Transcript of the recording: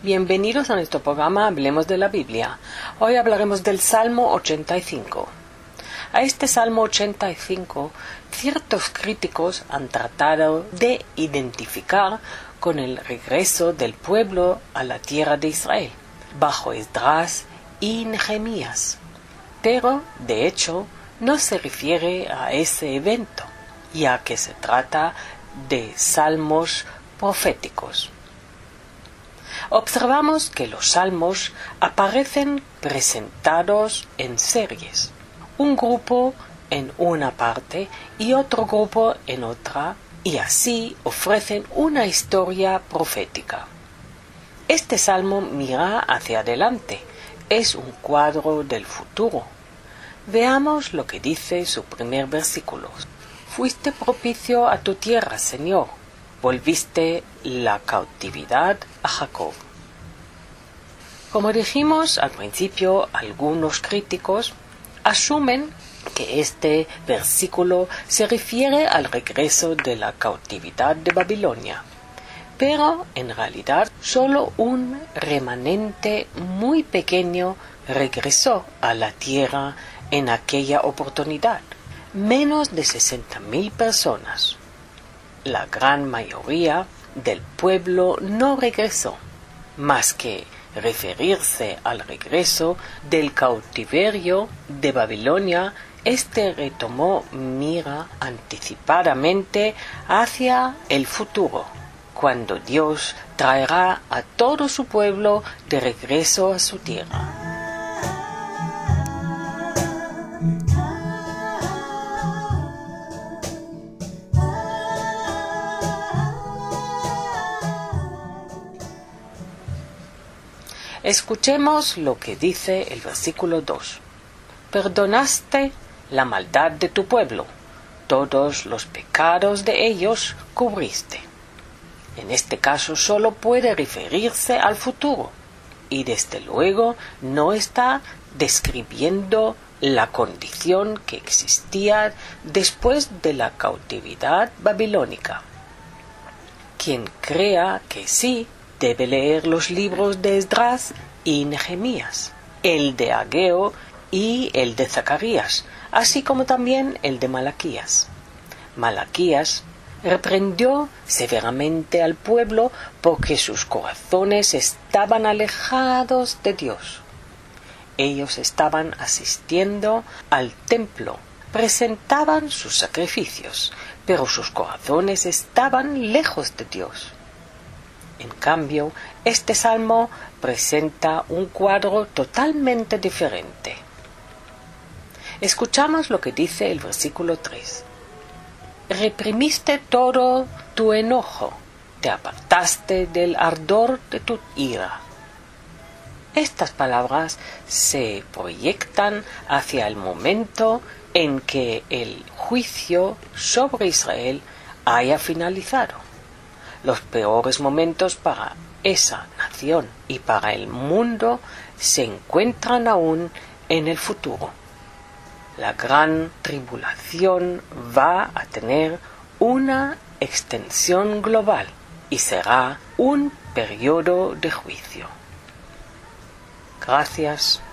Bienvenidos a nuestro programa Hablemos de la Biblia. Hoy hablaremos del Salmo 85. A este Salmo 85, ciertos críticos han tratado de identificar con el regreso del pueblo a la tierra de Israel, bajo Esdras y Nehemías. Pero, de hecho, no se refiere a ese evento, ya que se trata de salmos proféticos. Observamos que los salmos aparecen presentados en series, un grupo en una parte y otro grupo en otra, y así ofrecen una historia profética. Este salmo mira hacia adelante, es un cuadro del futuro. Veamos lo que dice su primer versículo. Fuiste propicio a tu tierra, Señor. Volviste la cautividad a Jacob. Como dijimos al principio, algunos críticos asumen que este versículo se refiere al regreso de la cautividad de Babilonia, pero en realidad solo un remanente muy pequeño regresó a la tierra en aquella oportunidad, menos de 60,000 personas. La gran mayoría del pueblo no regresó, más que referirse al regreso del cautiverio de Babilonia. Este retomó mira anticipadamente hacia el futuro, cuando Dios traerá a todo su pueblo de regreso a su tierra. Escuchemos lo que dice el versículo 2. Perdonaste la maldad de tu pueblo, todos los pecados de ellos cubriste. En este caso solo puede referirse al futuro, y desde luego no está describiendo la condición que existía después de la cautividad babilónica. Quien crea que sí, debe leer los libros de Esdras y Nehemías, el de Ageo y el de Zacarías, así como también el de Malaquías. Malaquías reprendió severamente al pueblo porque sus corazones estaban alejados de Dios. Ellos estaban asistiendo al templo, presentaban sus sacrificios, pero sus corazones estaban lejos de Dios. En cambio, este salmo presenta un cuadro totalmente diferente. Escuchamos lo que dice el versículo 3. Reprimiste todo tu enojo, te apartaste del ardor de tu ira. Estas palabras se proyectan hacia el momento en que el juicio sobre Israel haya finalizado. Los peores momentos para esa nación y para el mundo se encuentran aún en el futuro. La gran tribulación va a tener una extensión global y será un periodo de juicio. Gracias